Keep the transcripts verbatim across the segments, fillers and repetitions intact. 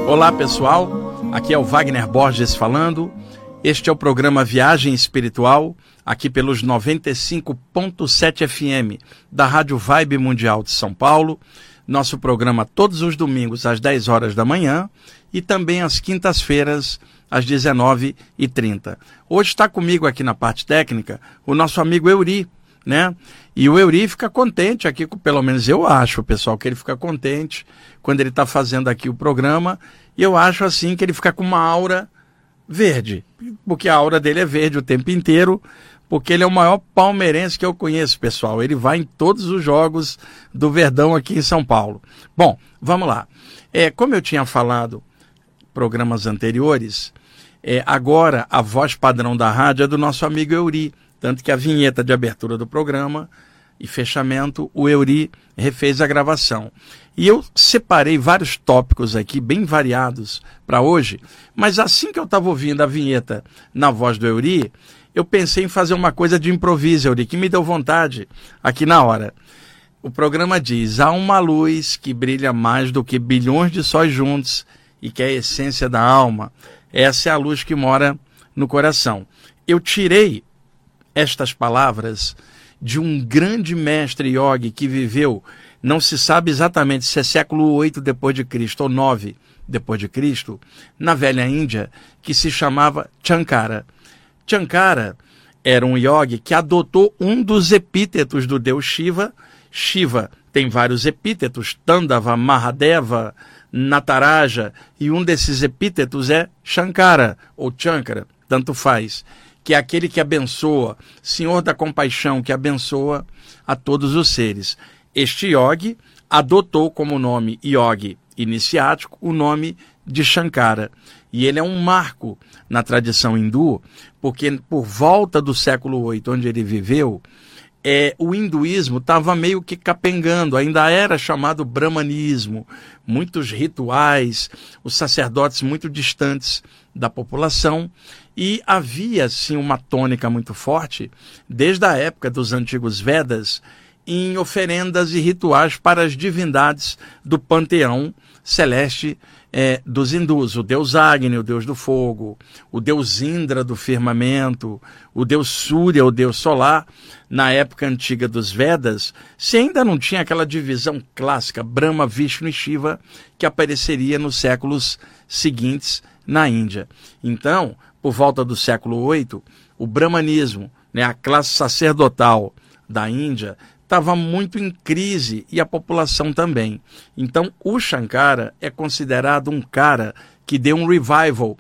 Olá pessoal, aqui é o Wagner Borges falando. Este é o programa Viagem Espiritual, aqui pelos noventa e cinco ponto sete F M da Rádio Vibe Mundial de São Paulo. Nosso programa todos os domingos às dez horas da manhã e também às quintas-feiras às dezenove e trinta. Hoje está comigo aqui na parte técnica o nosso amigo Euri, né? E o Euri fica contente aqui, pelo menos eu acho, pessoal, que ele fica contente quando ele está fazendo aqui o programa. E eu acho assim que ele fica com uma aura verde, porque a aura dele é verde o tempo inteiro, porque ele é o maior palmeirense que eu conheço, pessoal. Ele vai em todos os jogos do Verdão aqui em São Paulo. Bom, vamos lá. É, como eu tinha falado em programas anteriores, é, agora a voz padrão da rádio é do nosso amigo Euri. Tanto que a vinheta de abertura do programa e fechamento, o Euri refez a gravação. E eu separei vários tópicos aqui, bem variados, para hoje, mas assim que eu estava ouvindo a vinheta na voz do Euri, eu pensei em fazer uma coisa de improviso, Euri, que me deu vontade aqui na hora. O programa diz: há uma luz que brilha mais do que bilhões de sóis juntos e que é a essência da alma. Essa é a luz que mora no coração. Eu tirei estas palavras de um grande mestre yogi que viveu, não se sabe exatamente se é século oito depois de Cristo ou nove depois de Cristo, na velha Índia, que se chamava Shankara. Shankara era um yogi que adotou um dos epítetos do deus Shiva. Shiva tem vários epítetos, Tandava, Mahadeva, Nataraja, e um desses epítetos é Shankara, ou Shankara, tanto faz, que é aquele que abençoa, Senhor da compaixão, que abençoa a todos os seres. Este yogi adotou como nome yogi iniciático o nome de Shankara. E ele é um marco na tradição hindu, porque por volta do século oito, onde ele viveu, é, o hinduísmo estava meio que capengando, ainda era chamado brahmanismo, muitos rituais, os sacerdotes muito distantes da população. E havia, sim, uma tônica muito forte, desde a época dos antigos Vedas, em oferendas e rituais para as divindades do panteão celeste eh, dos hindus. O deus Agni, o deus do fogo, o deus Indra do firmamento, o deus Surya, o deus solar. Na época antiga dos Vedas, se ainda não tinha aquela divisão clássica, Brahma, Vishnu e Shiva, que apareceria nos séculos seguintes na Índia. Então, por volta do século oito, o brahmanismo, né, a classe sacerdotal da Índia, estava muito em crise e a população também. Então, o Shankara é considerado um cara que deu um revival,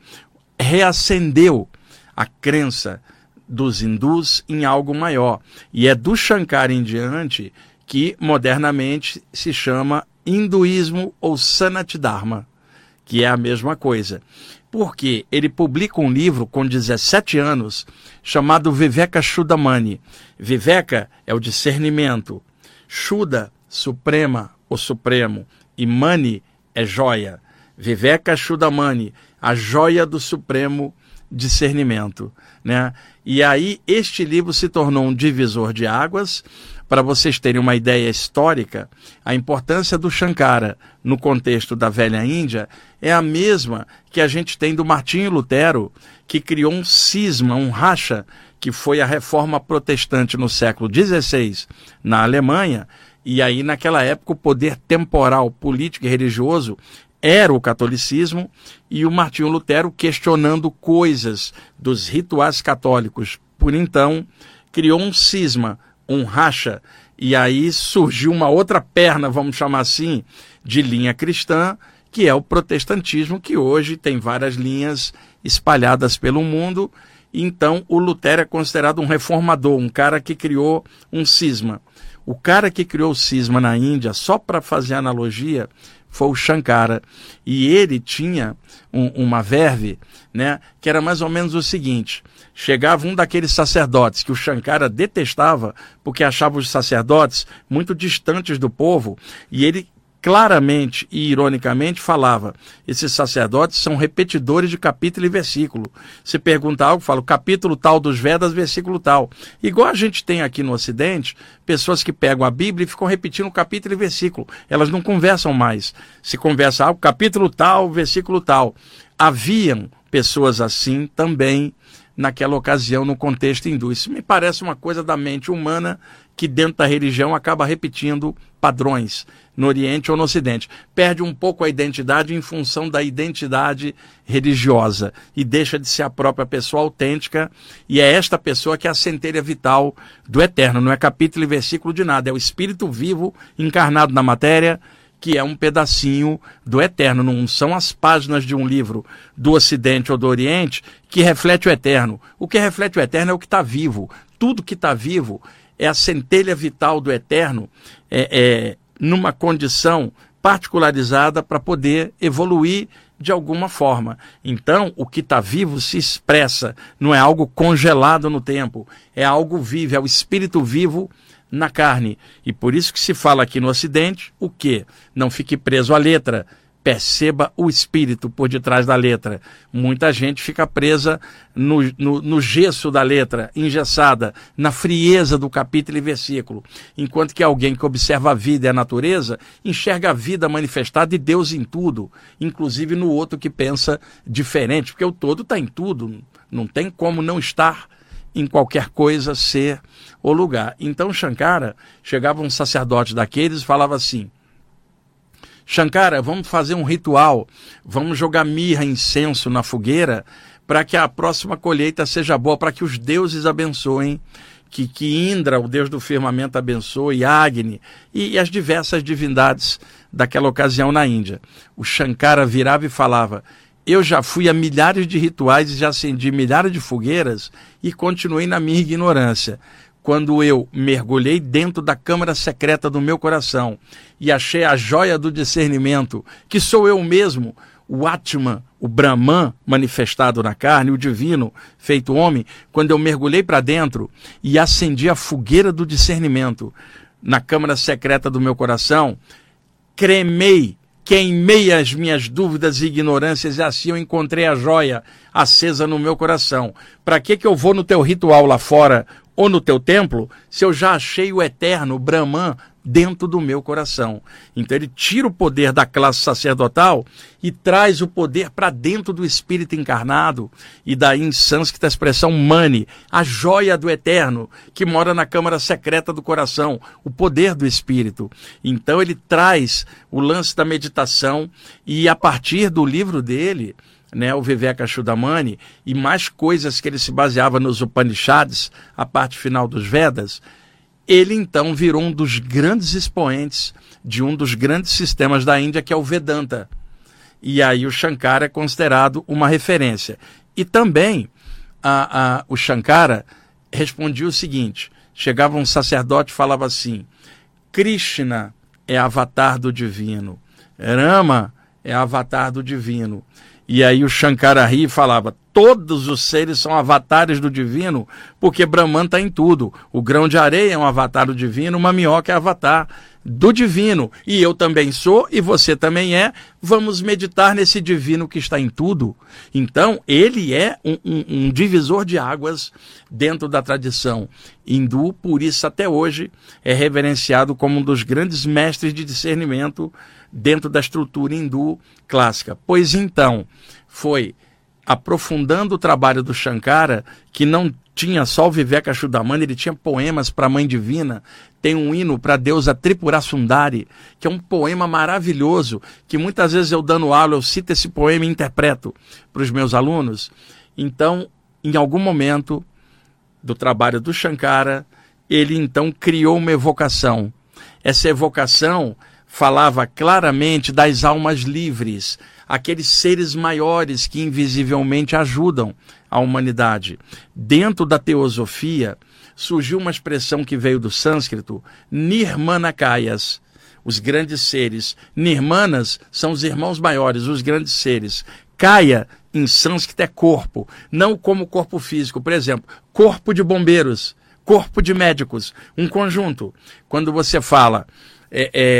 reacendeu a crença dos hindus em algo maior. E é do Shankara em diante que modernamente se chama hinduísmo ou Sanat Dharma, que é a mesma coisa. Porque ele publica um livro com dezessete anos chamado Viveka Chudamani. Viveka é o discernimento, Chuda, suprema, o supremo, e Mani é joia. Viveka Chudamani, a joia do supremo discernimento, né? E aí este livro se tornou um divisor de águas. Para vocês terem uma ideia histórica, a importância do Shankara no contexto da velha Índia é a mesma que a gente tem do Martinho Lutero, que criou um cisma, um racha, que foi a reforma protestante no século dezesseis na Alemanha, e aí naquela época o poder temporal, político e religioso era o catolicismo, e o Martinho Lutero, questionando coisas dos rituais católicos, por então, criou um cisma, um racha, e aí surgiu uma outra perna, vamos chamar assim, de linha cristã, que é o protestantismo, que hoje tem várias linhas espalhadas pelo mundo. Então o Lutero é considerado um reformador, um cara que criou um cisma. O cara que criou o cisma na Índia, só para fazer analogia, foi o Shankara. E ele tinha um, uma verve, né, que era mais ou menos o seguinte: chegava um daqueles sacerdotes que o Shankara detestava, porque achava os sacerdotes muito distantes do povo, e ele claramente e ironicamente falava, esses sacerdotes são repetidores de capítulo e versículo. Se pergunta algo, fala capítulo tal dos Vedas, versículo tal. Igual a gente tem aqui no Ocidente, pessoas que pegam a Bíblia e ficam repetindo capítulo e versículo. Elas não conversam mais. Se conversa algo, capítulo tal, versículo tal. Haviam pessoas assim também naquela ocasião no contexto hindu. Isso me parece uma coisa da mente humana que dentro da religião acaba repetindo padrões no Oriente ou no Ocidente. Perde um pouco a identidade em função da identidade religiosa e deixa de ser a própria pessoa autêntica, e é esta pessoa que é a centelha vital do Eterno. Não é capítulo e versículo de nada, é o Espírito vivo encarnado na matéria, que é um pedacinho do Eterno. Não são as páginas de um livro do Ocidente ou do Oriente que reflete o Eterno. O que reflete o Eterno é o que está vivo. Tudo que está vivo é a centelha vital do Eterno, é, é, numa condição particularizada para poder evoluir de alguma forma. Então, o que está vivo se expressa, não é algo congelado no tempo, é algo vivo, é o Espírito vivo na carne. E por isso que se fala aqui no Ocidente, o quê? Não fique preso à letra, perceba o espírito por detrás da letra. Muita gente fica presa no, no, no gesso da letra, engessada, na frieza do capítulo e versículo. Enquanto que alguém que observa a vida e a natureza, enxerga a vida manifestada e Deus em tudo, inclusive no outro que pensa diferente, porque o todo está em tudo, não tem como não estar em qualquer coisa, ser o lugar. Então Shankara, chegava um sacerdote daqueles e falava assim, Shankara, vamos fazer um ritual, vamos jogar mirra, incenso na fogueira, para que a próxima colheita seja boa, para que os deuses abençoem, que, que Indra, o deus do firmamento, abençoe, Agni e, e as diversas divindades daquela ocasião na Índia. O Shankara virava e falava, eu já fui a milhares de rituais e já acendi milhares de fogueiras e continuei na minha ignorância. Quando eu mergulhei dentro da câmara secreta do meu coração e achei a joia do discernimento, que sou eu mesmo, o Atman, o Brahman manifestado na carne, o divino feito homem, quando eu mergulhei para dentro e acendi a fogueira do discernimento na câmara secreta do meu coração, cremei, queimei as minhas dúvidas e ignorâncias e assim eu encontrei a joia acesa no meu coração. Para que que eu vou no teu ritual lá fora ou no teu templo, se eu já achei o eterno, o Brahman, dentro do meu coração? Então ele tira o poder da classe sacerdotal e traz o poder para dentro do espírito encarnado, e daí em sânscrito a expressão mani, a joia do eterno, que mora na câmara secreta do coração, o poder do espírito. Então ele traz o lance da meditação, e a partir do livro dele, né, o Vivekachudamani, e mais coisas que ele se baseava nos Upanishads, a parte final dos Vedas, ele então virou um dos grandes expoentes de um dos grandes sistemas da Índia, que é o Vedanta. E aí o Shankara é considerado uma referência. E também a, a, o Shankara respondia o seguinte, chegava um sacerdote e falava assim, Krishna é avatar do divino, Rama é avatar do divino. E aí o Shankara ri e falava, todos os seres são avatares do divino, porque Brahman está em tudo. O grão de areia é um avatar do divino, uma minhoca é avatar do divino. E eu também sou, e você também é. Vamos meditar nesse divino que está em tudo. Então, ele é um, um, um divisor de águas dentro da tradição hindu, por isso até hoje é reverenciado como um dos grandes mestres de discernimento dentro da estrutura hindu clássica. Pois então, foi aprofundando o trabalho do Shankara, que não tinha só o Vivekachudamani, ele tinha poemas para a Mãe Divina, tem um hino para a deusa Tripura Sundari, que é um poema maravilhoso, que muitas vezes eu dando aula, eu cito esse poema e interpreto para os meus alunos. Então, em algum momento do trabalho do Shankara, ele então criou uma evocação. Essa evocação falava claramente das almas livres, aqueles seres maiores que invisivelmente ajudam a humanidade. Dentro da teosofia, surgiu uma expressão que veio do sânscrito, Nirmanakayas, os grandes seres. Nirmanas são os irmãos maiores, os grandes seres. Kaya, em sânscrito, é corpo, não como corpo físico. Por exemplo, corpo de bombeiros, corpo de médicos, um conjunto. Quando você fala... É, é,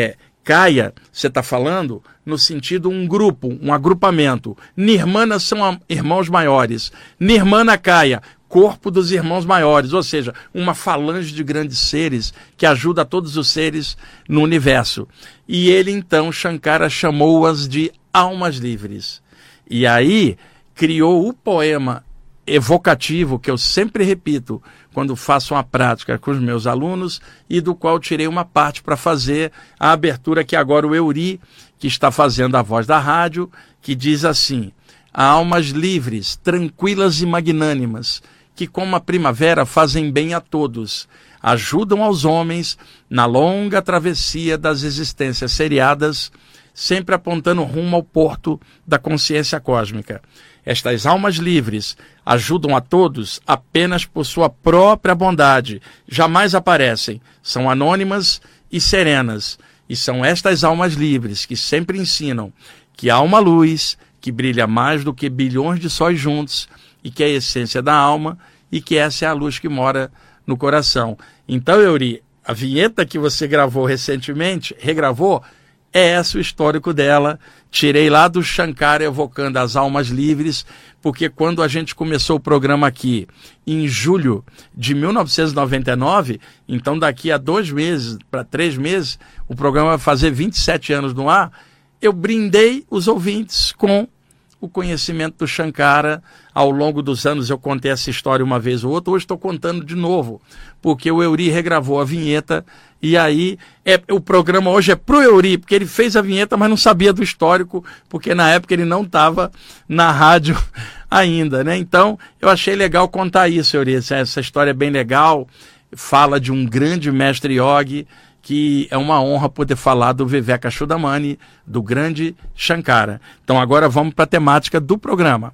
Kaya, você está falando no sentido um grupo, um agrupamento. Nirmana são irmãos maiores. Nirmana Kaya, corpo dos irmãos maiores, ou seja, uma falange de grandes seres que ajuda todos os seres no universo. E ele então, Shankara, chamou-as de almas livres. E aí criou o poema evocativo, que eu sempre repito quando faço uma prática com os meus alunos, e do qual tirei uma parte para fazer a abertura que agora o Euri, que está fazendo a voz da rádio, que diz assim: almas livres, tranquilas e magnânimas, que como a primavera fazem bem a todos, ajudam aos homens na longa travessia das existências seriadas, sempre apontando rumo ao porto da consciência cósmica. Estas almas livres ajudam a todos apenas por sua própria bondade, jamais aparecem, são anônimas e serenas, e são estas almas livres que sempre ensinam que há uma luz que brilha mais do que bilhões de sóis juntos, e que é a essência da alma, e que essa é a luz que mora no coração. Então, Euri, a vinheta que você gravou recentemente, regravou, é esse o histórico dela. Tirei lá do Shankara evocando as almas livres, porque quando a gente começou o programa aqui em julho de mil novecentos e noventa e nove, então daqui a dois meses para três meses, o programa vai fazer vinte e sete anos no ar, eu brindei os ouvintes com o conhecimento do Shankara. Ao longo dos anos eu contei essa história uma vez ou outra, hoje estou contando de novo, porque o Euri regravou a vinheta, e aí é, o programa hoje é pro Euri, porque ele fez a vinheta, mas não sabia do histórico, porque na época ele não estava na rádio ainda, né? Então eu achei legal contar isso, Euri, essa história é bem legal, fala de um grande mestre yogi, que é uma honra poder falar do Vivekachudamani, do grande Shankara. Então agora vamos para a temática do programa.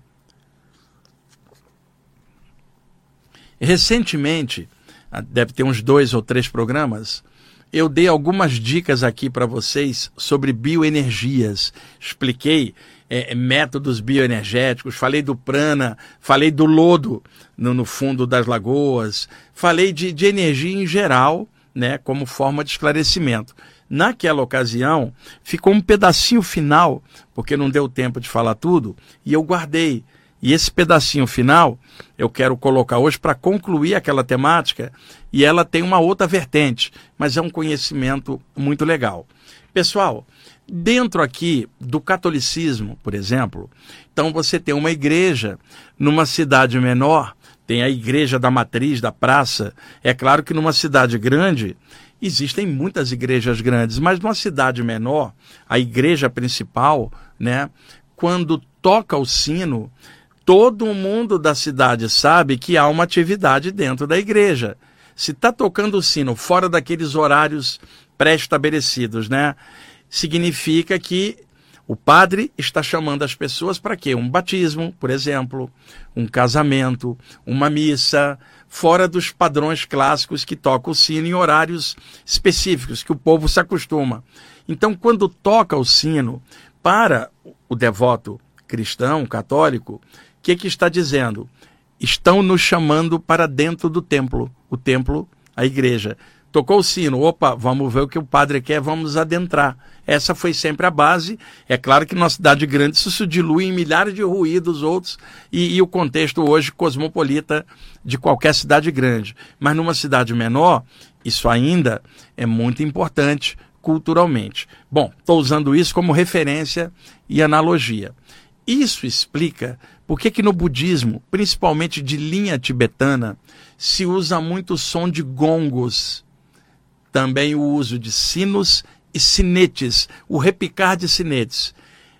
Recentemente, deve ter uns dois ou três programas, eu dei algumas dicas aqui para vocês sobre bioenergias. Expliquei é, métodos bioenergéticos, falei do prana, falei do lodo no, no fundo das lagoas, falei de, de energia em geral, né, como forma de esclarecimento. Naquela ocasião, ficou um pedacinho final, porque não deu tempo de falar tudo, e eu guardei. E esse pedacinho final eu quero colocar hoje para concluir aquela temática, e ela tem uma outra vertente, mas é um conhecimento muito legal. Pessoal, dentro aqui do catolicismo, por exemplo, então você tem uma igreja numa cidade menor, tem a igreja da matriz, da praça. É claro que numa cidade grande existem muitas igrejas grandes, mas numa cidade menor, a igreja principal, né, quando toca o sino, todo mundo da cidade sabe que há uma atividade dentro da igreja. Se está tocando o sino fora daqueles horários pré-estabelecidos, né, significa que o padre está chamando as pessoas para quê? Um batismo, por exemplo, um casamento, uma missa, fora dos padrões clássicos que toca o sino em horários específicos, que o povo se acostuma. Então, quando toca o sino, para o devoto cristão, católico, o que, que está dizendo? Estão nos chamando para dentro do templo, o templo, a igreja. Tocou o sino, opa, vamos ver o que o padre quer, vamos adentrar. Essa foi sempre a base. É claro que numa cidade grande isso se dilui em milhares de ruídos outros, e, e o contexto hoje cosmopolita de qualquer cidade grande. Mas numa cidade menor, isso ainda é muito importante culturalmente. Bom, estou usando isso como referência e analogia. Isso explica por que que no budismo, principalmente de linha tibetana, se usa muito o som de gongos. Também o uso de sinos e sinetes, o repicar de sinetes.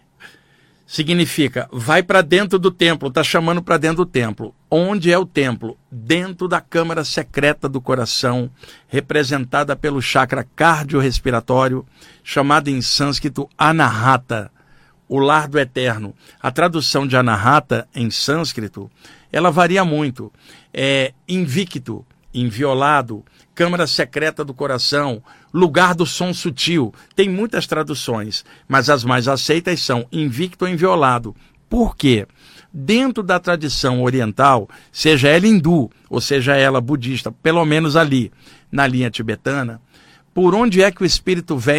Significa, vai para dentro do templo, está chamando para dentro do templo. Onde é o templo? Dentro da câmara secreta do coração, representada pelo chakra cardiorrespiratório, chamado em sânscrito Anahata, o lar do eterno. A tradução de Anahata em sânscrito, ela varia muito. É invicto, inviolado, câmara secreta do coração, lugar do som sutil. Tem muitas traduções, mas as mais aceitas são invicto ou inviolado. Por quê? Dentro da tradição oriental, seja ela hindu ou seja ela budista, pelo menos ali na linha tibetana, por onde é que o espírito vem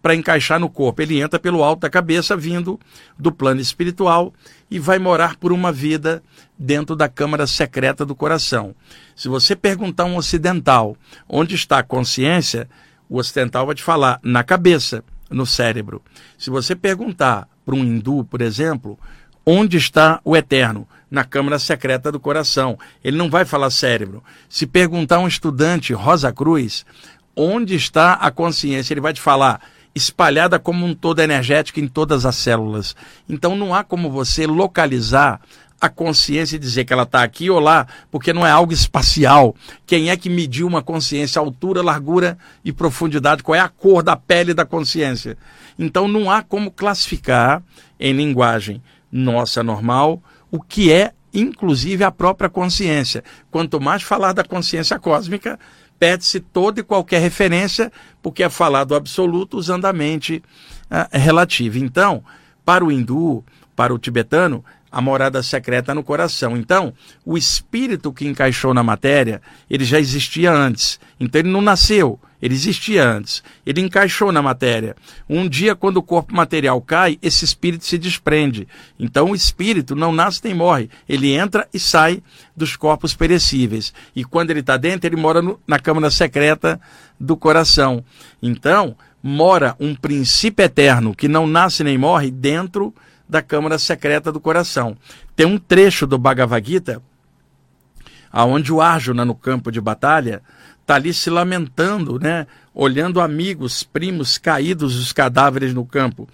para encaixar no corpo. Ele entra pelo alto da cabeça, vindo do plano espiritual, e vai morar por uma vida dentro da câmara secreta do coração. Se você perguntar a um ocidental onde está a consciência, o ocidental vai te falar na cabeça, no cérebro. Se você perguntar para um hindu, por exemplo, onde está o eterno? Na câmara secreta do coração. Ele não vai falar cérebro. Se perguntar a um estudante, Rosa Cruz, onde está a consciência? Ele vai te falar espalhada como um todo energético em todas as células. Então não há como você localizar a consciência e dizer que ela está aqui ou lá, porque não é algo espacial. Quem é que mediu uma consciência? Altura, largura e profundidade? Qual é a cor da pele da consciência? Então não há como classificar em linguagem nossa normal o que é, inclusive, a própria consciência. Quanto mais falar da consciência cósmica, perde-se toda e qualquer referência, porque é falar do absoluto usando a mente uh, relativa. Então, para o hindu, para o tibetano, a morada secreta no coração. Então, o espírito que encaixou na matéria, ele já existia antes. Então, ele não nasceu, ele existia antes. Ele encaixou na matéria. Um dia, quando o corpo material cai, esse espírito se desprende. Então, o espírito não nasce nem morre. Ele entra e sai dos corpos perecíveis. E quando ele está dentro, ele mora no, na câmara secreta do coração. Então, mora um princípio eterno que não nasce nem morre dentro da câmara secreta do coração. Tem um trecho do Bhagavad Gita onde o Arjuna, no campo de batalha, está ali se lamentando, né? Olhando amigos, primos caídos, os cadáveres no campo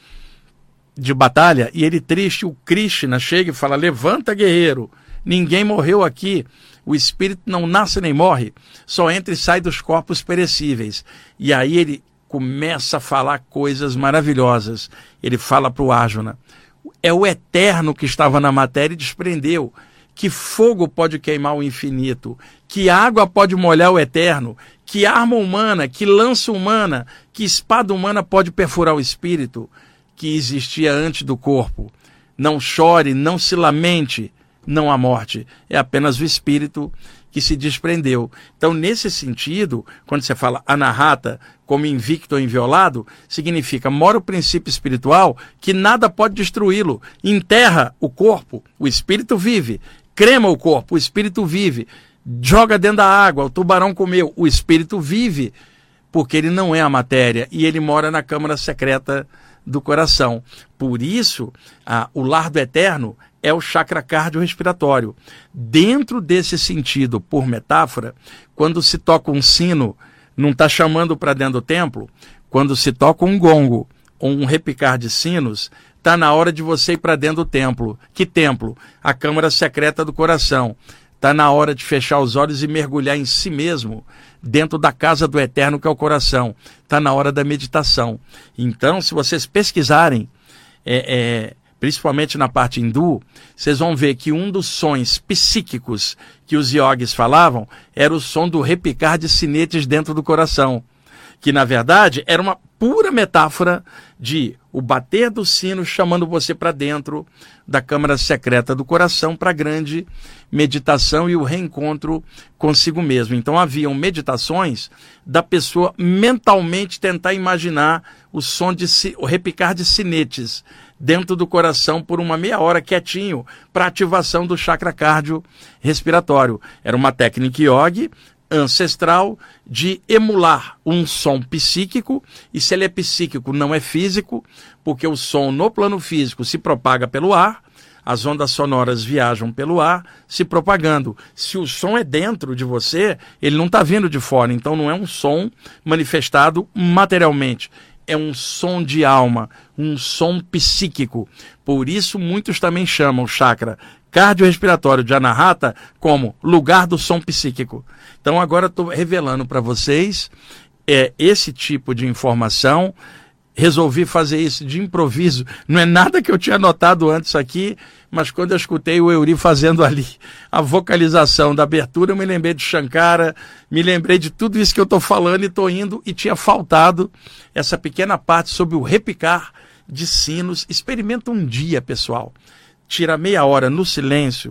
de batalha, e ele triste, o Krishna chega e fala: levanta, guerreiro, ninguém morreu aqui, o espírito não nasce nem morre, só entra e sai dos corpos perecíveis. E aí ele começa a falar coisas maravilhosas. Ele fala para o Arjuna: é o eterno que estava na matéria e desprendeu. Que fogo pode queimar o infinito? Que água pode molhar o eterno? Que arma humana, que lança humana, que espada humana pode perfurar o espírito que existia antes do corpo? Não chore, não se lamente, não há morte. É apenas o espírito que se desprendeu. Então, nesse sentido, quando você fala anahata como invicto ou inviolado, significa mora o princípio espiritual que nada pode destruí-lo. Enterra o corpo, o espírito vive. Crema o corpo, o espírito vive. Joga dentro da água, o tubarão comeu, o espírito vive, porque ele não é a matéria e ele mora na câmara secreta do coração. Por isso, ah, o lar do eterno é o chakra cardiorrespiratório. Dentro desse sentido, por metáfora, quando se toca um sino, não está chamando para dentro do templo. Quando se toca um gongo ou um repicar de sinos, está na hora de você ir para dentro do templo. Que templo? A câmara secreta do coração. Está na hora de fechar os olhos e mergulhar em si mesmo, dentro da casa do eterno que é o coração. Está na hora da meditação. Então, se vocês pesquisarem, é, é, principalmente na parte hindu, vocês vão ver que um dos sons psíquicos que os yogis falavam era o som do repicar de sinetes dentro do coração, que na verdade era uma pura metáfora de o bater do sino chamando você para dentro da câmara secreta do coração para a grande meditação e o reencontro consigo mesmo. Então haviam meditações da pessoa mentalmente tentar imaginar o som de o repicar de sinetes dentro do coração por uma meia hora quietinho para ativação do chakra cardiorrespiratório. Era uma técnica yogi ancestral de emular um som psíquico, e se ele é psíquico não é físico, porque o som no plano físico se propaga pelo ar, as ondas sonoras viajam pelo ar, se propagando. Se o som é dentro de você, ele não está vindo de fora, então não é um som manifestado materialmente, é um som de alma, um som psíquico. Por isso muitos também chamam o chakra cardiorrespiratório de Anahata como lugar do som psíquico. Então agora estou revelando para vocês é, esse tipo de informação. Resolvi fazer isso de improviso. Não é nada que eu tinha notado antes aqui, mas quando eu escutei o Euri fazendo ali a vocalização da abertura, eu me lembrei de Shankara, me lembrei de tudo isso que eu estou falando e estou indo, e tinha faltado essa pequena parte sobre o repicar de sinos. Experimenta um dia, pessoal. Tira meia hora no silêncio,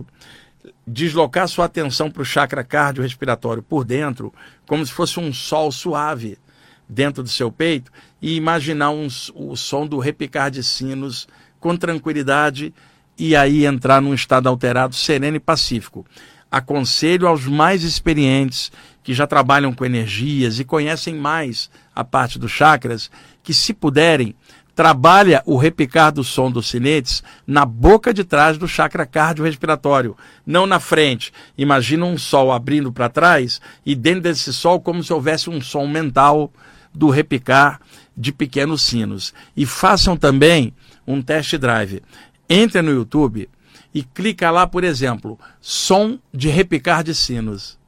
deslocar sua atenção para o chakra cardiorrespiratório por dentro, como se fosse um sol suave. dentro do seu peito e imaginar um, o som do repicar de sinos com tranquilidade e aí entrar num estado alterado, sereno e pacífico. Aconselho aos mais experientes que já trabalham com energias e conhecem mais a parte dos chakras, que se puderem, trabalha o repicar do som dos sinetes na boca de trás do chakra cardiorrespiratório, não na frente. Imagina um sol abrindo para trás e dentro desse sol como se houvesse um som mental do repicar de pequenos sinos. E façam também um test drive. Entre no YouTube e clica lá, por exemplo, som de repicar de sinos.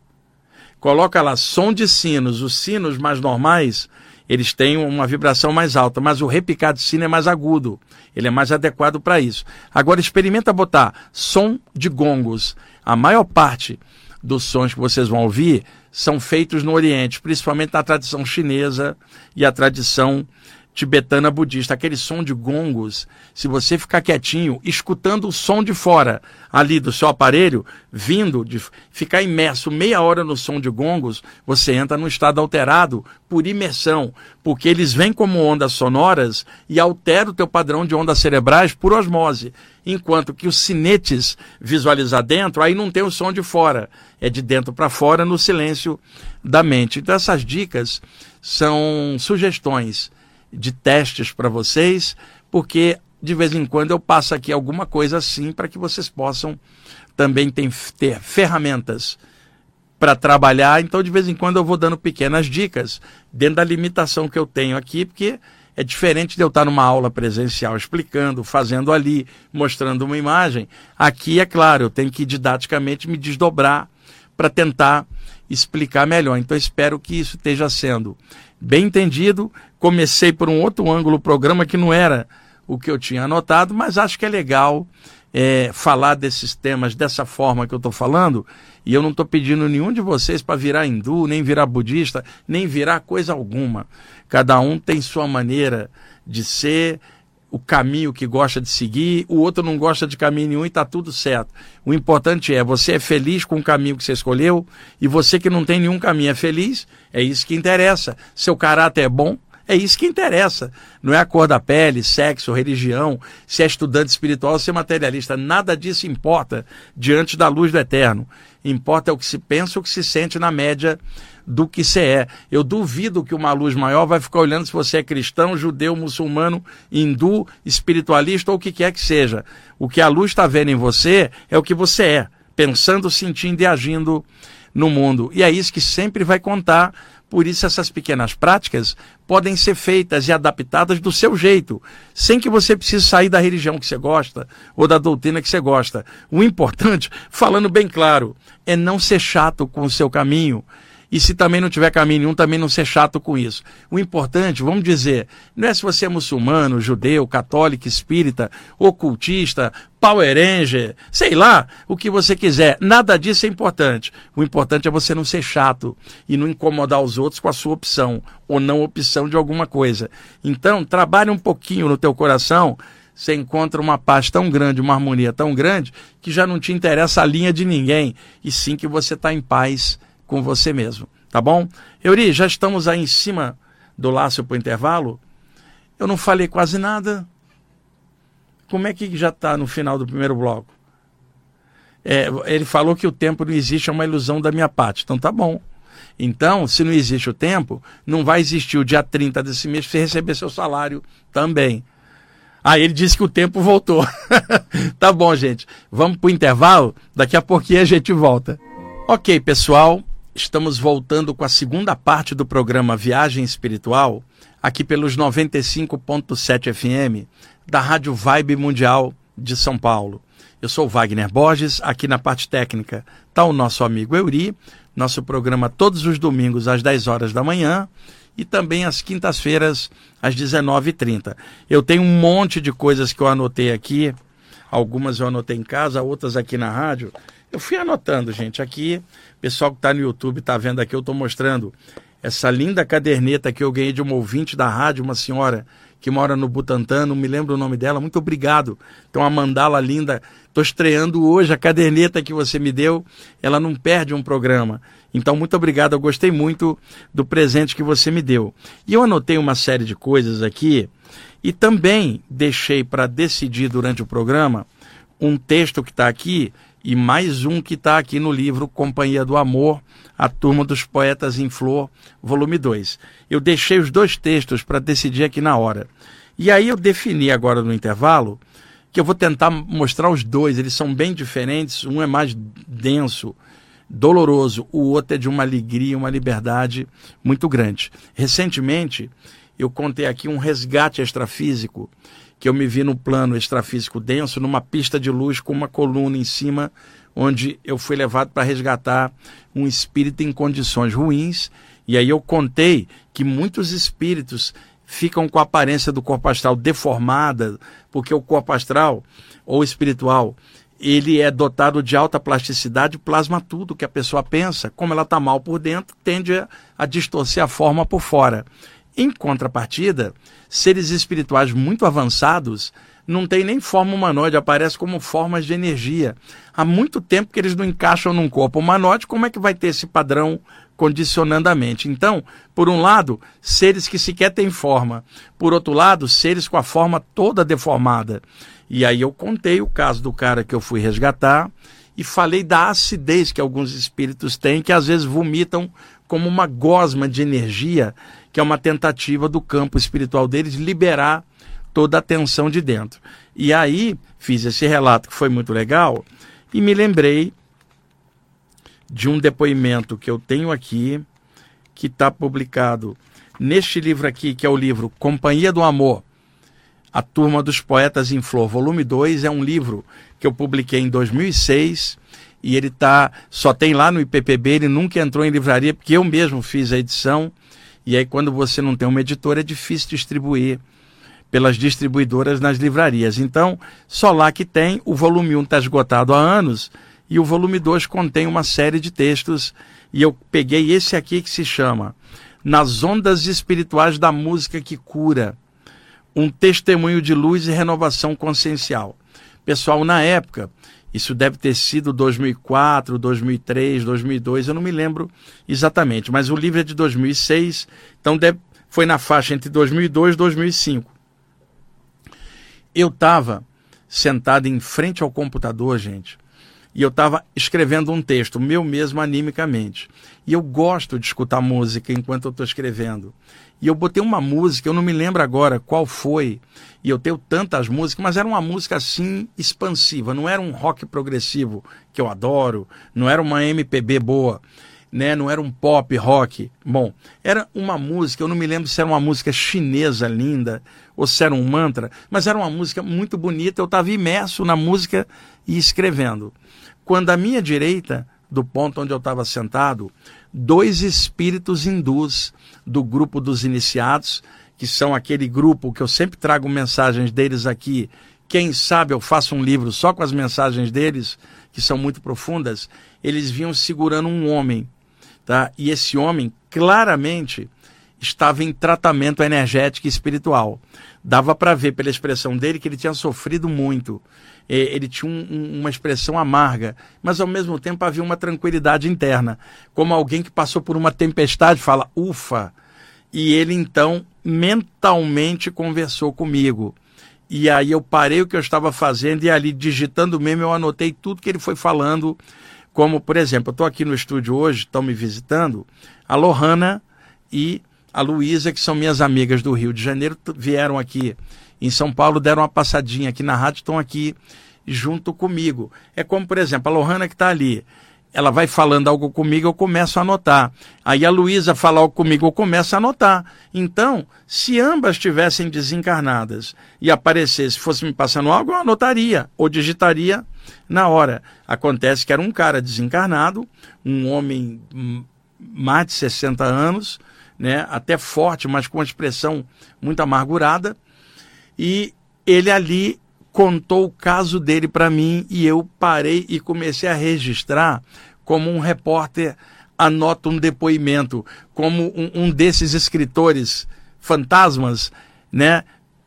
Coloca lá, som de sinos. Os sinos mais normais, eles têm uma vibração mais alta, mas o repicar de sino é mais agudo. Ele é mais adequado para isso. Agora experimenta botar som de gongos. A maior parte dos sons que vocês vão ouvir são feitos no Oriente, principalmente na tradição chinesa e a tradição tibetana budista. Aquele som de gongos, se você ficar quietinho, escutando o som de fora ali do seu aparelho, vindo, de ficar imerso meia hora no som de gongos, você entra num estado alterado por imersão, porque eles vêm como ondas sonoras e alteram o teu padrão de ondas cerebrais por osmose. Enquanto que os sinetes visualizar dentro, aí não tem o som de fora, é de dentro para fora no silêncio da mente. Então essas dicas são sugestões de testes para vocês, porque de vez em quando eu passo aqui alguma coisa assim para que vocês possam também ter, ter ferramentas para trabalhar. Então de vez em quando eu vou dando pequenas dicas dentro da limitação que eu tenho aqui, porque é diferente de eu estar numa aula presencial explicando, fazendo ali, mostrando uma imagem. Aqui, é claro, eu tenho que didaticamente me desdobrar para tentar explicar melhor. Então espero que isso esteja sendo bem entendido. Comecei por um outro ângulo o programa que não era o que eu tinha anotado, mas acho que é legal é, falar desses temas dessa forma que eu estou falando, e eu não estou pedindo nenhum de vocês para virar hindu, nem virar budista, nem virar coisa alguma. Cada um tem sua maneira de ser, o caminho que gosta de seguir, o outro não gosta de caminho nenhum e está tudo certo. O importante é, você é feliz com o caminho que você escolheu, e você que não tem nenhum caminho é feliz, é isso que interessa. Seu caráter é bom, é isso que interessa. Não é a cor da pele, sexo, religião, se é estudante espiritual, se é materialista. Nada disso importa diante da luz do eterno. Importa o que se pensa, o que se sente na média do que você é. Eu duvido que uma luz maior vai ficar olhando se você é cristão, judeu, muçulmano, hindu, espiritualista ou o que quer que seja. O que a luz está vendo em você é o que você é, pensando, sentindo e agindo no mundo. E é isso que sempre vai contar. Por isso essas pequenas práticas podem ser feitas e adaptadas do seu jeito, sem que você precise sair da religião que você gosta ou da doutrina que você gosta. O importante, falando bem claro, é não ser chato com o seu caminho. E se também não tiver caminho nenhum, também não ser chato com isso. O importante, vamos dizer, não é se você é muçulmano, judeu, católico, espírita, ocultista, Power Ranger, sei lá, o que você quiser. Nada disso é importante. O importante é você não ser chato e não incomodar os outros com a sua opção ou não opção de alguma coisa. Então, trabalhe um pouquinho no teu coração, você encontra uma paz tão grande, uma harmonia tão grande, que já não te interessa a linha de ninguém, e sim que você está em paz com você mesmo, tá bom? Euri, já estamos aí em cima do laço para o intervalo. Eu não falei quase nada. Como é que já está no final do primeiro bloco? É, ele falou que o tempo não existe, é uma ilusão da minha parte. Então tá bom. Então, se não existe o tempo, não vai existir o dia trinta desse mês para você receber seu salário também. Ah, ele disse que o tempo voltou. Tá bom, gente. Vamos para o intervalo? Daqui a pouquinho a gente volta. Ok, pessoal. Estamos voltando com a segunda parte do programa Viagem Espiritual, aqui pelos noventa e cinco ponto sete F M, da Rádio Vibe Mundial de São Paulo. Eu sou Wagner Borges, aqui na parte técnica está o nosso amigo Euri, nosso programa todos os domingos às dez horas da manhã e também às quintas-feiras às dezenove e trinta. Eu tenho um monte de coisas que eu anotei aqui, algumas eu anotei em casa, outras aqui na rádio. Eu fui anotando, gente, aqui, o pessoal que está no YouTube está vendo aqui, eu estou mostrando essa linda caderneta que eu ganhei de uma ouvinte da rádio, uma senhora que mora no Butantã, não me lembro o nome dela, muito obrigado. Tem uma mandala linda, estou estreando hoje a caderneta que você me deu, ela não perde um programa. Então, muito obrigado, eu gostei muito do presente que você me deu. E eu anotei uma série de coisas aqui, e também deixei para decidir durante o programa um texto que está aqui, e mais um que está aqui no livro Companhia do Amor, A Turma dos Poetas em Flor, volume dois. Eu deixei os dois textos para decidir aqui na hora. E aí eu defini agora no intervalo que eu vou tentar mostrar os dois. Eles são bem diferentes, um é mais denso, doloroso, o outro é de uma alegria, uma liberdade muito grande. Recentemente, eu contei aqui um resgate extrafísico, que eu me vi no plano extrafísico denso, numa pista de luz com uma coluna em cima, onde eu fui levado para resgatar um espírito em condições ruins. E aí eu contei que muitos espíritos ficam com a aparência do corpo astral deformada, porque o corpo astral, ou espiritual, ele é dotado de alta plasticidade, plasma tudo que a pessoa pensa. Como ela está mal por dentro, tende a, a distorcer a forma por fora. Em contrapartida, seres espirituais muito avançados não têm nem forma humanoide, aparecem como formas de energia. Há muito tempo que eles não encaixam num corpo humanoide, como é que vai ter esse padrão condicionando a mente? Então, por um lado, seres que sequer têm forma. Por outro lado, seres com a forma toda deformada. E aí eu contei o caso do cara que eu fui resgatar e falei da acidez que alguns espíritos têm, que às vezes vomitam como uma gosma de energia, que é uma tentativa do campo espiritual deles liberar toda a tensão de dentro. E aí fiz esse relato que foi muito legal e me lembrei de um depoimento que eu tenho aqui, que está publicado neste livro aqui, que é o livro Companhia do Amor, A Turma dos Poetas em Flor, volume dois, é um livro que eu publiquei em dois mil e seis, e ele tá, só tem lá no I P P B, ele nunca entrou em livraria, porque eu mesmo fiz a edição, e aí quando você não tem uma editora é difícil distribuir pelas distribuidoras nas livrarias. Então, só lá que tem, o volume um está esgotado há anos, e o volume dois contém uma série de textos, e eu peguei esse aqui que se chama Nas Ondas Espirituais da Música que Cura, um testemunho de luz e renovação consciencial. Pessoal, na época, isso deve ter sido dois mil e quatro, dois mil e três, dois mil e dois, eu não me lembro exatamente, mas o livro é de dois mil e seis, então deve, foi na faixa entre dois mil e dois e dois mil e cinco. Eu estava sentado em frente ao computador, gente, e eu estava escrevendo um texto, meu mesmo animicamente. E eu gosto de escutar música enquanto eu estou escrevendo. E eu botei uma música, eu não me lembro agora qual foi, e eu tenho tantas músicas, mas era uma música assim expansiva, não era um rock progressivo, que eu adoro, não era uma M P B boa, né? Não era um pop rock. Bom, era uma música, eu não me lembro se era uma música chinesa linda, ou se era um mantra, mas era uma música muito bonita, eu estava imerso na música e escrevendo. Quando à minha direita, do ponto onde eu estava sentado, dois espíritos hindus do grupo dos iniciados, que são aquele grupo que eu sempre trago mensagens deles aqui. Quem sabe eu faço um livro só com as mensagens deles, que são muito profundas. Eles vinham segurando um homem, tá? E esse homem claramente estava em tratamento energético e espiritual. Dava para ver pela expressão dele que ele tinha sofrido muito. Ele tinha um, um, uma expressão amarga, mas ao mesmo tempo havia uma tranquilidade interna, como alguém que passou por uma tempestade fala, ufa, e ele então mentalmente conversou comigo. E aí eu parei o que eu estava fazendo e ali digitando mesmo eu anotei tudo que ele foi falando, como por exemplo, eu estou aqui no estúdio hoje, estão me visitando, a Lohana e a Luísa, que são minhas amigas do Rio de Janeiro, vieram aqui em São Paulo, deram uma passadinha aqui na rádio, estão aqui junto comigo. É como, por exemplo, a Lohana que está ali, ela vai falando algo comigo, eu começo a anotar. Aí a Luísa fala algo comigo, eu começo a anotar. Então, se ambas estivessem desencarnadas e aparecesse, fosse me passando algo, eu anotaria ou digitaria na hora. Acontece que era um cara desencarnado, um homem mais de sessenta anos, né, até forte, mas com uma expressão muito amargurada, e ele ali contou o caso dele para mim e eu parei e comecei a registrar como um repórter anota um depoimento, como um, um desses escritores fantasmas, né,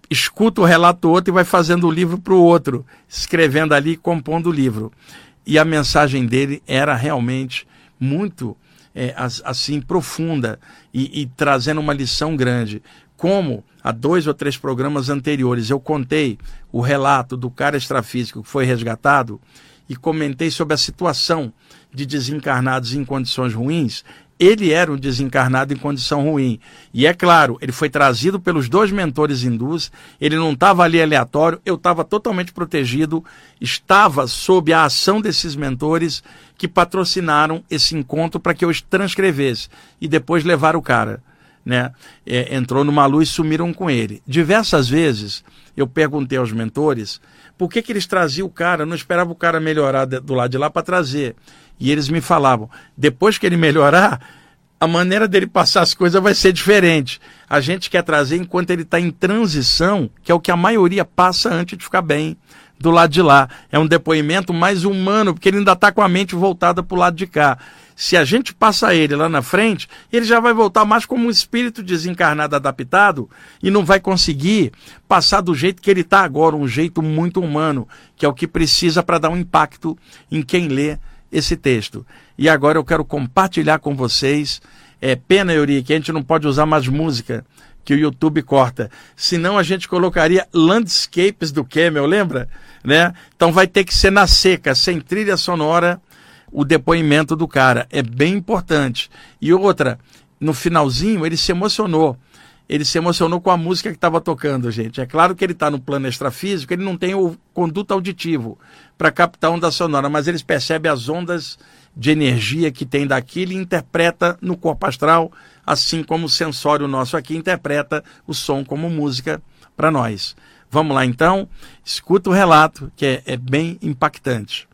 escuta o relato do outro e vai fazendo o livro para o outro, escrevendo ali, compondo o livro. E a mensagem dele era realmente muito é, assim profunda e, e trazendo uma lição grande. Como há dois ou três programas anteriores eu contei o relato do cara extrafísico que foi resgatado e comentei sobre a situação de desencarnados em condições ruins, ele era um desencarnado em condição ruim. E é claro, ele foi trazido pelos dois mentores hindus, ele não estava ali aleatório, eu estava totalmente protegido, estava sob a ação desses mentores que patrocinaram esse encontro para que eu transcrevesse e depois levar o cara. Né? É, entrou numa luz e sumiram com ele. Diversas vezes eu perguntei aos mentores por que, que eles traziam o cara, eu não esperava o cara melhorar do lado de lá para trazer. E eles me falavam, depois que ele melhorar, a maneira dele passar as coisas vai ser diferente. A gente quer trazer enquanto ele está em transição, que é o que a maioria passa antes de ficar bem do lado de lá. É um depoimento mais humano, porque ele ainda está com a mente voltada para o lado de cá. Se a gente passa ele lá na frente, ele já vai voltar mais como um espírito desencarnado adaptado e não vai conseguir passar do jeito que ele está agora, um jeito muito humano, que é o que precisa para dar um impacto em quem lê esse texto. E agora eu quero compartilhar com vocês. É pena, Euri, que a gente não pode usar mais música, que o YouTube corta. Senão a gente colocaria Landscapes do Camel, lembra? Né? Então vai ter que ser na seca, sem trilha sonora, o depoimento do cara. É bem importante. E outra, no finalzinho ele se emocionou. Ele se emocionou com a música que estava tocando, gente. É claro que ele está no plano extrafísico, ele não tem o conduto auditivo para captar onda sonora, mas eles percebem as ondas de energia que tem daquilo e interpreta no corpo astral, assim como o sensório nosso aqui interpreta o som como música para nós. Vamos lá então, escuta o relato, que é, é bem impactante.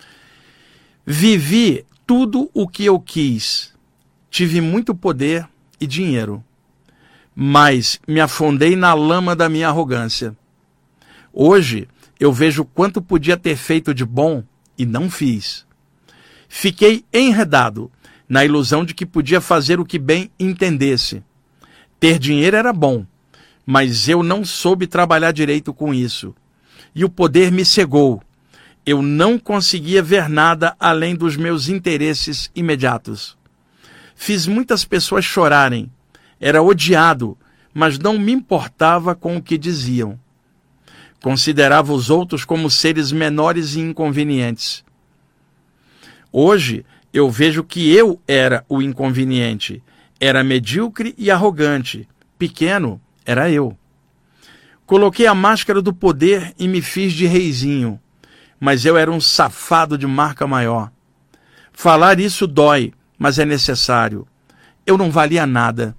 Vivi tudo o que eu quis, tive muito poder e dinheiro, mas me afundei na lama da minha arrogância. Hoje eu vejo quanto podia ter feito de bom e não fiz. Fiquei enredado na ilusão de que podia fazer o que bem entendesse. Ter dinheiro era bom, mas eu não soube trabalhar direito com isso. E o poder me cegou. Eu não conseguia ver nada além dos meus interesses imediatos. Fiz muitas pessoas chorarem. Era odiado, mas não me importava com o que diziam. Considerava os outros como seres menores e inconvenientes. Hoje, eu vejo que eu era o inconveniente. Era medíocre e arrogante. Pequeno era eu. Coloquei a máscara do poder e me fiz de reizinho. Mas eu era um safado de marca maior. Falar isso dói, mas é necessário. Eu não valia nada,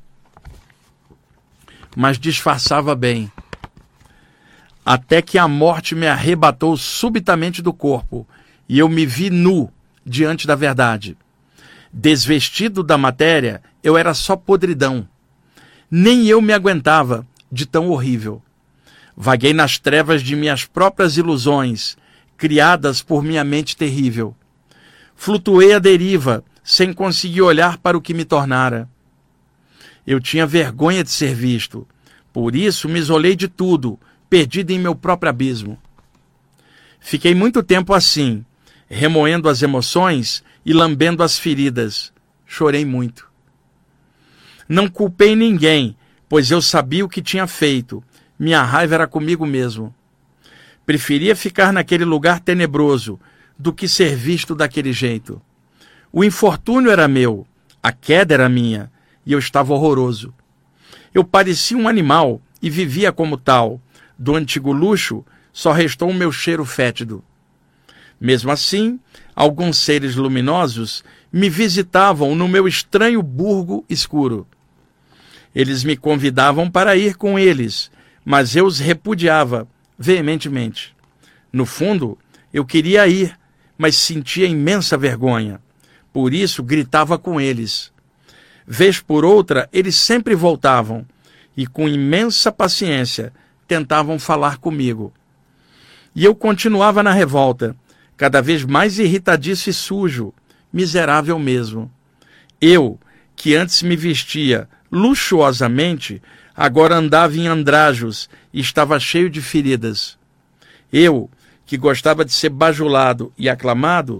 mas disfarçava bem. Até que a morte me arrebatou subitamente do corpo, e eu me vi nu diante da verdade. Desvestido da matéria, eu era só podridão. Nem eu me aguentava de tão horrível. Vaguei nas trevas de minhas próprias ilusões, criadas por minha mente terrível. Flutuei à deriva, sem conseguir olhar para o que me tornara. Eu tinha vergonha de ser visto. Por isso me isolei de tudo, perdido em meu próprio abismo. Fiquei muito tempo assim, remoendo as emoções e lambendo as feridas. Chorei muito. Não culpei ninguém, pois eu sabia o que tinha feito. Minha raiva era comigo mesmo. Preferia ficar naquele lugar tenebroso do que ser visto daquele jeito. O infortúnio era meu, a queda era minha, e eu estava horroroso. Eu parecia um animal e vivia como tal. Do antigo luxo, só restou o meu cheiro fétido. Mesmo assim, alguns seres luminosos me visitavam no meu estranho burgo escuro. Eles me convidavam para ir com eles, mas eu os repudiava veementemente. No fundo, eu queria ir, mas sentia imensa vergonha. Por isso, gritava com eles. Vez por outra, eles sempre voltavam e, com imensa paciência, tentavam falar comigo. E eu continuava na revolta, cada vez mais irritadiço e sujo, miserável mesmo. Eu, que antes me vestia luxuosamente, Agora andava em andrajos e estava cheio de feridas. Eu, que gostava de ser bajulado e aclamado,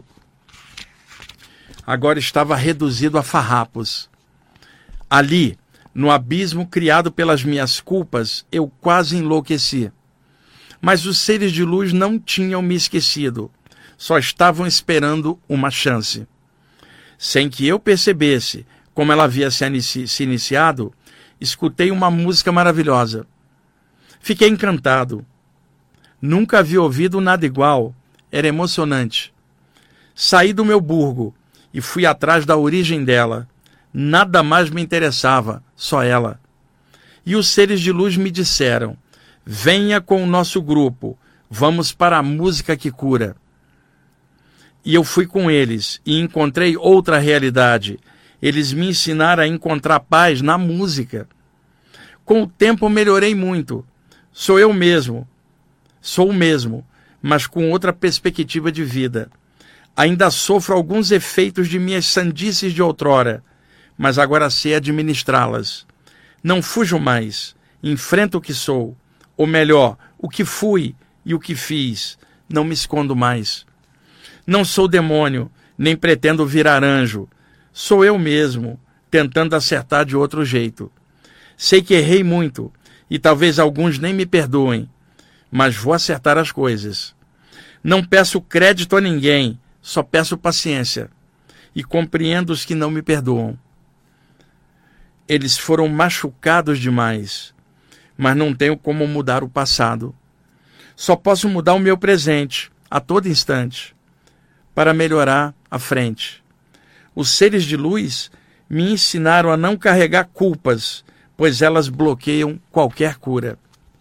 agora estava reduzido a farrapos. Ali, no abismo criado pelas minhas culpas, eu quase enlouqueci. Mas os seres de luz não tinham me esquecido, só estavam esperando uma chance. Sem que eu percebesse como ela havia se, inici- se iniciado, escutei uma música maravilhosa. Fiquei encantado. Nunca havia ouvido nada igual. Era emocionante. Saí do meu burgo e fui atrás da origem dela. Nada mais me interessava, só ela. E os seres de luz me disseram: venha com o nosso grupo, vamos para a música que cura. E eu fui com eles e encontrei outra realidade. Eles me ensinaram a encontrar paz na música. Com o tempo melhorei muito. Sou eu mesmo. Sou o mesmo, mas com outra perspectiva de vida. Ainda sofro alguns efeitos de minhas sandices de outrora, mas agora sei administrá-las. Não fujo mais. Enfrento o que sou. Ou melhor, o que fui e o que fiz. Não me escondo mais. Não sou demônio, nem pretendo virar anjo. Sou eu mesmo, tentando acertar de outro jeito. Sei que errei muito, e talvez alguns nem me perdoem, mas vou acertar as coisas. Não peço crédito a ninguém, só peço paciência, e compreendo os que não me perdoam. Eles foram machucados demais, mas não tenho como mudar o passado. Só posso mudar o meu presente, a todo instante, para melhorar a frente. Os seres de luz me ensinaram a não carregar culpas, pois elas bloqueiam qualquer cura.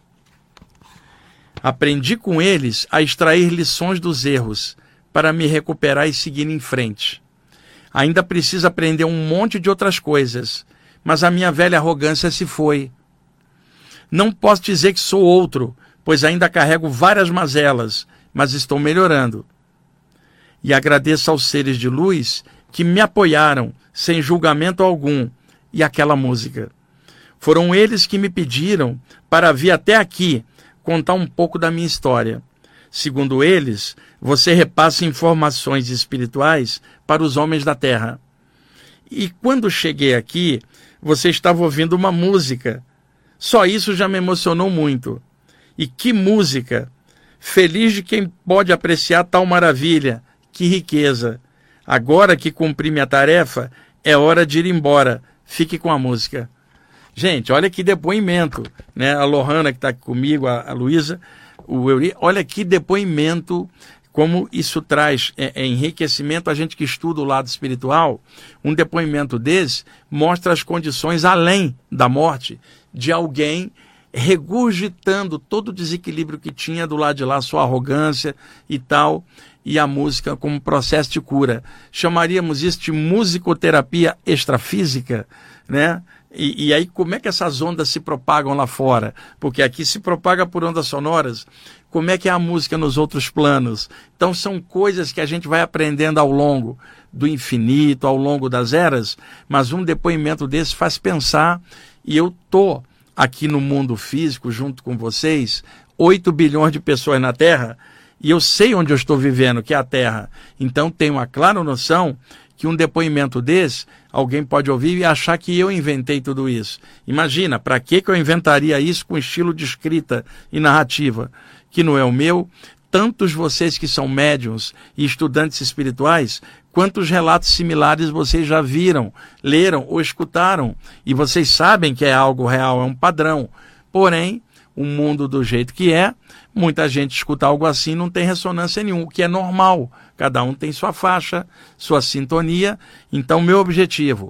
Aprendi com eles a extrair lições dos erros, para me recuperar e seguir em frente. Ainda preciso aprender um monte de outras coisas, mas a minha velha arrogância se foi. Não posso dizer que sou outro, pois ainda carrego várias mazelas, mas estou melhorando. E agradeço aos seres de luz que me apoiaram, sem julgamento algum, e aquela música. Foram eles que me pediram para vir até aqui contar um pouco da minha história. Segundo eles, você repassa informações espirituais para os homens da Terra. E quando cheguei aqui, você estava ouvindo uma música. Só isso já me emocionou muito. E que música! Feliz de quem pode apreciar tal maravilha. Que riqueza! Agora que cumpri minha tarefa, é hora de ir embora. Fique com a música. Gente, olha que depoimento, né? A Lohana que está aqui comigo, a, a Luísa, o Euri, olha que depoimento, como isso traz é, é enriquecimento a gente que estuda o lado espiritual. Um depoimento desse mostra as condições além da morte de alguém regurgitando todo o desequilíbrio que tinha do lado de lá, sua arrogância e tal, e a música como processo de cura. Chamaríamos isso de musicoterapia extrafísica, né? E, e aí como é que essas ondas se propagam lá fora? Porque aqui se propaga por ondas sonoras. Como é que é a música nos outros planos? Então são coisas que a gente vai aprendendo ao longo do infinito, ao longo das eras, mas um depoimento desse faz pensar, e eu tô aqui no mundo físico, junto com vocês, oito bilhões de pessoas na Terra, e eu sei onde eu estou vivendo, que é a Terra. Então tenho uma clara noção que um depoimento desse, alguém pode ouvir e achar que eu inventei tudo isso. Imagina, para que eu inventaria isso com estilo de escrita e narrativa, que não é o meu? Tantos vocês que são médiuns e estudantes espirituais, quantos relatos similares vocês já viram, leram ou escutaram, e vocês sabem que é algo real, é um padrão. Porém, o mundo do jeito que é, muita gente escuta algo assim e não tem ressonância nenhuma, o que é normal. Cada um tem sua faixa, sua sintonia. Então, meu objetivo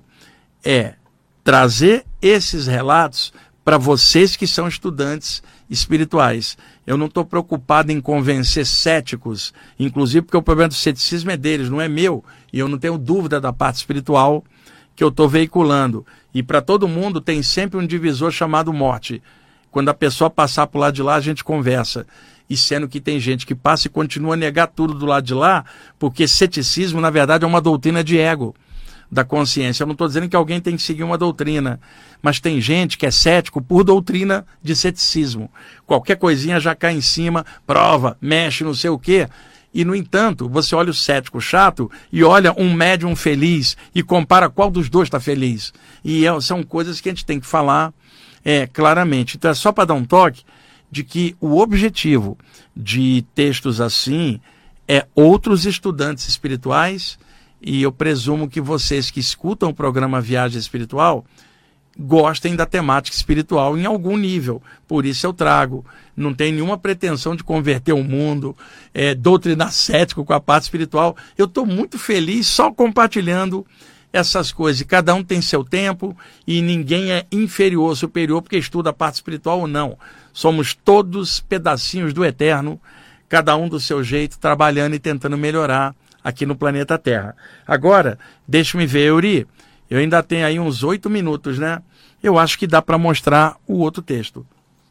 é trazer esses relatos para vocês que são estudantes espirituais. Eu não estou preocupado em convencer céticos, inclusive porque o problema do ceticismo é deles, não é meu, e eu não tenho dúvida da parte espiritual que eu estou veiculando. E para todo mundo tem sempre um divisor chamado morte. Quando a pessoa passar para o lado de lá, a gente conversa. E sendo que tem gente que passa e continua a negar tudo do lado de lá, porque ceticismo, na verdade, é uma doutrina de ego. da consciência. Eu não estou dizendo que alguém tem que seguir uma doutrina, mas tem gente que é cético por doutrina de ceticismo. Qualquer coisinha já cai em cima, prova, mexe, não sei o quê. E, no entanto, você olha o cético chato e olha um médium feliz e compara qual dos dois está feliz. E é, são coisas que a gente tem que falar é, claramente. Então é só para dar um toque de que o objetivo de textos assim é outros estudantes espirituais, e eu presumo que vocês que escutam o programa Viagem Espiritual gostem da temática espiritual em algum nível. Por isso eu trago. Não tem nenhuma pretensão de converter o mundo, é, doutrinar cético com a parte espiritual. Eu estou muito feliz só compartilhando essas coisas. E cada um tem seu tempo e ninguém é inferior ou superior porque estuda a parte espiritual ou não. Somos todos pedacinhos do eterno, cada um do seu jeito, trabalhando e tentando melhorar aqui no planeta Terra. Agora, deixa-me ver, Euri, eu ainda tenho aí uns oito minutos, né? Eu acho que dá para mostrar o outro texto.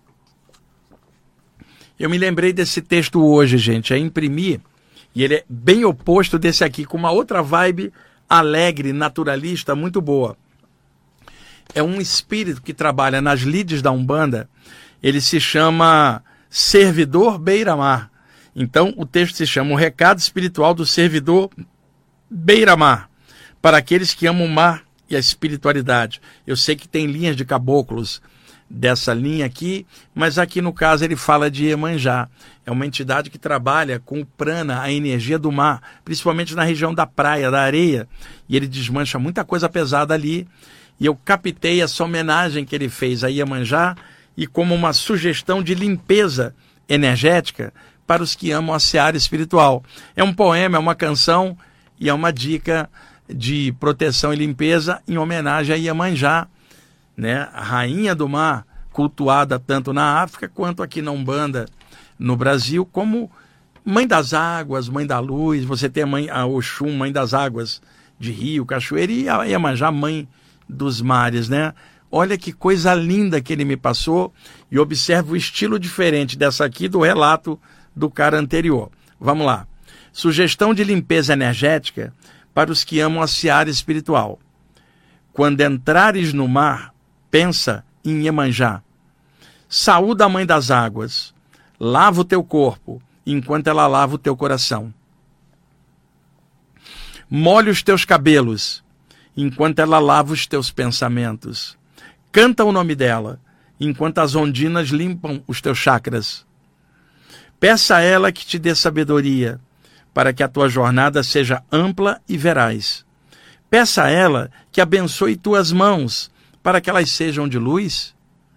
Eu me lembrei desse texto hoje, gente, é imprimir, e ele é bem oposto desse aqui, com uma outra vibe alegre, naturalista, muito boa. É um espírito que trabalha nas lides da Umbanda, ele se chama Servidor Beira-Mar. Então, o texto se chama O Recado Espiritual do Servidor Beira-Mar, para aqueles que amam o mar e a espiritualidade. Eu sei que tem linhas de caboclos dessa linha aqui, mas aqui no caso ele fala de Iemanjá. É uma entidade que trabalha com o prana, a energia do mar, principalmente na região da praia, da areia, e ele desmancha muita coisa pesada ali, e eu captei essa homenagem que ele fez a Iemanjá e como uma sugestão de limpeza energética para os que amam a seara espiritual. É um poema, é uma canção e é uma dica de proteção e limpeza em homenagem a Iemanjá, né? A rainha do mar, cultuada tanto na África quanto aqui na Umbanda no Brasil, como mãe das águas, mãe da luz. Você tem a, mãe, a Oxum, mãe das águas de rio, cachoeira, e a Iemanjá, mãe dos mares, né? Olha que coisa linda que ele me passou, e observa o estilo diferente dessa aqui do relato do cara anterior. Vamos lá. Sugestão de limpeza energética para os que amam a seara espiritual. Quando entrares no mar, pensa em Iemanjá. Saúda a mãe das águas. Lava o teu corpo, enquanto ela lava o teu coração. Molhe os teus cabelos, enquanto ela lava os teus pensamentos. Canta o nome dela, enquanto as ondinas limpam os teus chakras. Peça a ela que te dê sabedoria, para que a tua jornada seja ampla e veraz. Peça a ela que abençoe tuas mãos, para que elas sejam de luz.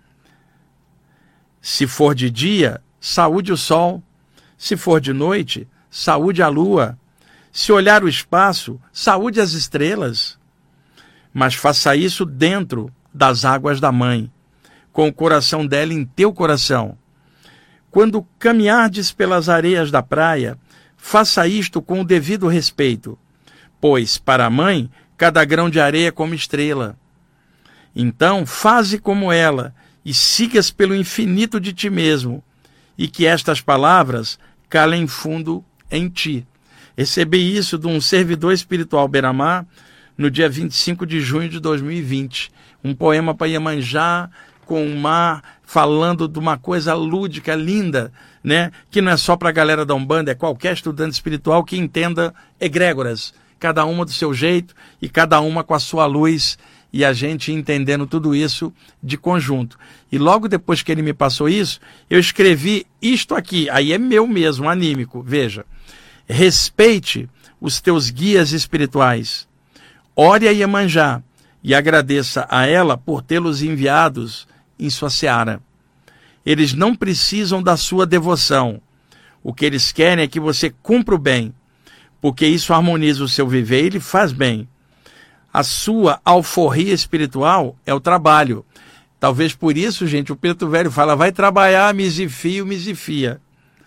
Se for de dia, saúde o sol. Se for de noite, saúde a lua. Se olhar o espaço, saúde as estrelas. Mas faça isso dentro das águas da mãe, com o coração dela em teu coração. Quando caminhardes pelas areias da praia, faça isto com o devido respeito, pois, para a mãe, cada grão de areia é como estrela. Então, faze como ela, e sigas pelo infinito de ti mesmo, e que estas palavras calem fundo em ti. Recebi isso de um servidor espiritual Beira-Mar, no dia vinte e cinco de junho de dois mil e vinte. Um poema para Iemanjá, com o mar, falando de uma coisa lúdica, linda, né? Que não é só para a galera da Umbanda, é qualquer estudante espiritual que entenda egrégoras, cada uma do seu jeito e cada uma com a sua luz, e a gente entendendo tudo isso de conjunto. E logo depois que ele me passou isso, eu escrevi isto aqui, aí é meu mesmo, anímico, veja. Respeite os teus guias espirituais, ore a Iemanjá e agradeça a ela por tê-los enviados em sua seara. Eles não precisam da sua devoção. O que eles querem é que você cumpra o bem, porque isso harmoniza o seu viver e lhe faz bem. A sua alforria espiritual é o trabalho. Talvez por isso, gente, o preto velho fala, vai trabalhar, misifio, misifia.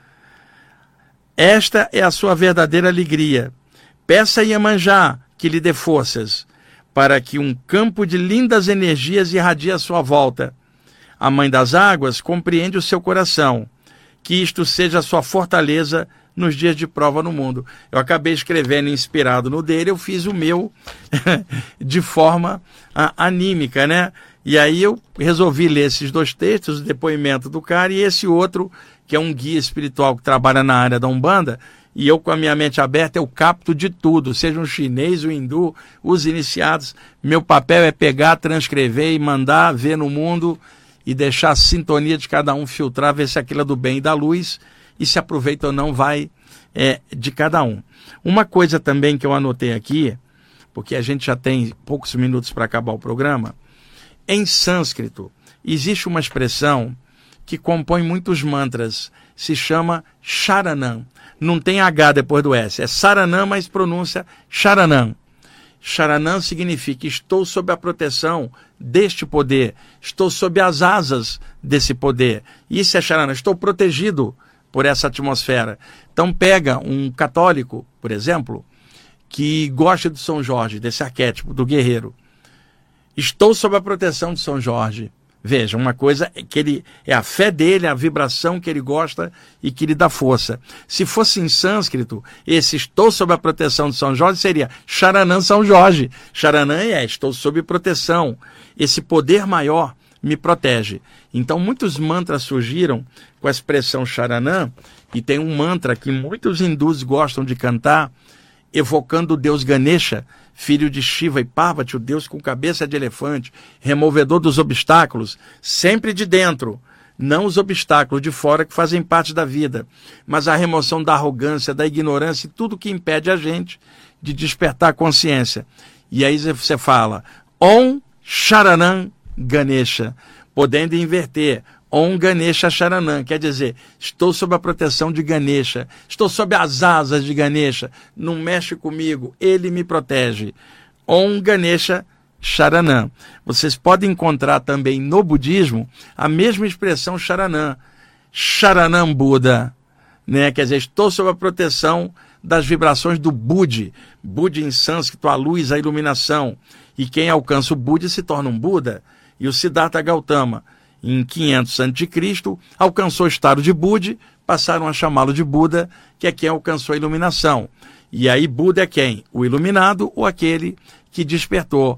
Esta é a sua verdadeira alegria. Peça a Iemanjá que lhe dê forças, para que um campo de lindas energias irradie à sua volta. A Mãe das Águas compreende o seu coração, que isto seja a sua fortaleza nos dias de prova no mundo. Eu acabei escrevendo inspirado no dele, eu fiz o meu de forma a, anímica, né? E aí eu resolvi ler esses dois textos, o depoimento do cara e esse outro, que é um guia espiritual que trabalha na área da Umbanda, e eu com a minha mente aberta eu capto de tudo, seja um chinês, um hindu, os iniciados. Meu papel é pegar, transcrever e mandar ver no mundo e deixar a sintonia de cada um filtrar, ver se aquilo é do bem e da luz, e se aproveita ou não vai é, de cada um. Uma coisa também que eu anotei aqui, porque a gente já tem poucos minutos para acabar o programa, em sânscrito existe uma expressão que compõe muitos mantras, se chama Charanam. Não tem H depois do S, é Saranam, mas pronúncia Charanam. Charanam significa estou sob a proteção deste poder, estou sob as asas desse poder. Isso é Charanam, estou protegido por essa atmosfera. Então pega um católico, por exemplo, que gosta de São Jorge, desse arquétipo do guerreiro. Estou sob a proteção de São Jorge. Veja, uma coisa é que ele é a fé dele, a vibração que ele gosta e que lhe dá força. Se fosse em sânscrito, esse estou sob a proteção de São Jorge seria Charanam São Jorge. Charanam é estou sob proteção. Esse poder maior me protege. Então muitos mantras surgiram com a expressão Charanam, e tem um mantra que muitos hindus gostam de cantar, evocando o deus Ganesha, filho de Shiva e Parvati, o deus com cabeça de elefante, removedor dos obstáculos, sempre de dentro, não os obstáculos de fora que fazem parte da vida, mas a remoção da arrogância, da ignorância e tudo que impede a gente de despertar a consciência. E aí você fala, Om Charanam Ganesha, podendo inverter, Om Ganesha Charanam, quer dizer, estou sob a proteção de Ganesha, estou sob as asas de Ganesha, não mexe comigo, ele me protege. Om Ganesha Charanam. Vocês podem encontrar também no budismo a mesma expressão Charanam, Charanam Buda, né? Quer dizer, estou sob a proteção das vibrações do Budi. Budi em sânscrito, a luz, a iluminação. E quem alcança o Budi se torna um Buda. E o Siddhartha Gautama, em quinhentos antes de Cristo, alcançou o estado de Budi, passaram a chamá-lo de Buda, que é quem alcançou a iluminação. E aí Buda é quem? O iluminado ou aquele que despertou.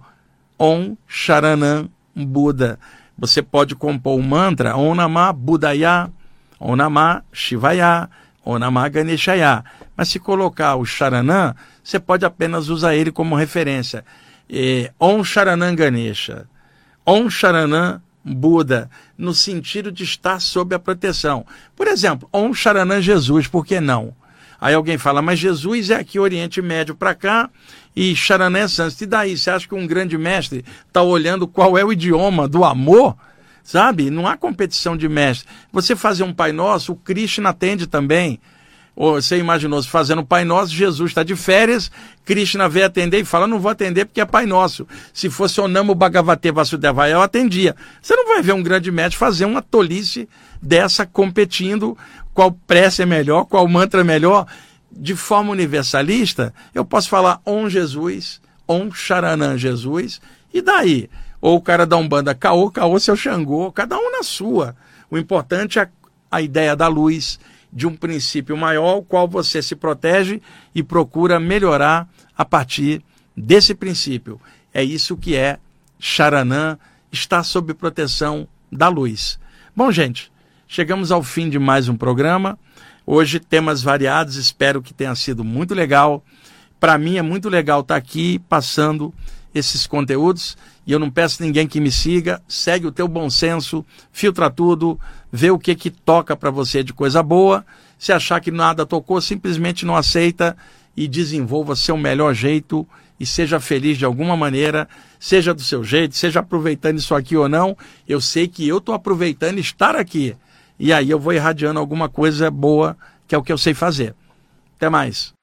Om Charanam Buda. Você pode compor o mantra Om Namah Budaya, Om Namah Shivaya, Om Namah Ganeshaya. Mas se colocar o Charanam, você pode apenas usar ele como referência. É, Om Charanam Ganesha, Om Charanam Buda, no sentido de estar sob a proteção. Por exemplo, Om Charanam Jesus, por que não? Aí alguém fala, mas Jesus é aqui Oriente Médio para cá e Charanam é sânscrito. E daí, você acha que um grande mestre está olhando qual é o idioma do amor? Sabe? Não há competição de mestre. Você fazer um Pai Nosso, o Krishna atende também. Ou você imaginou, se fazendo Pai Nosso, Jesus está de férias, Krishna veio atender e fala, não vou atender porque é Pai Nosso. Se fosse o Namo Bhagavate Vasudevaya, eu atendia. Você não vai ver um grande mestre fazer uma tolice dessa competindo qual prece é melhor, qual mantra é melhor. De forma universalista, eu posso falar Om Jesus, Om Charanam Jesus, e daí? Ou o cara da Umbanda, caô, caô, seu Xangô, cada um na sua. O importante é a ideia da luz, de um princípio maior, o qual você se protege e procura melhorar a partir desse princípio. É isso que é Charanam, estar sob proteção da luz. Bom, gente, chegamos ao fim de mais um programa. Hoje temas variados, espero que tenha sido muito legal. Para mim é muito legal estar aqui passando esses conteúdos e eu não peço a ninguém que me siga, segue o teu bom senso, filtra tudo, vê o que que toca para você de coisa boa. Se achar que nada tocou, simplesmente não aceita e desenvolva seu melhor jeito e seja feliz de alguma maneira, seja do seu jeito, seja aproveitando isso aqui ou não. Eu sei que eu estou aproveitando estar aqui e aí eu vou irradiando alguma coisa boa, que é o que eu sei fazer. Até mais.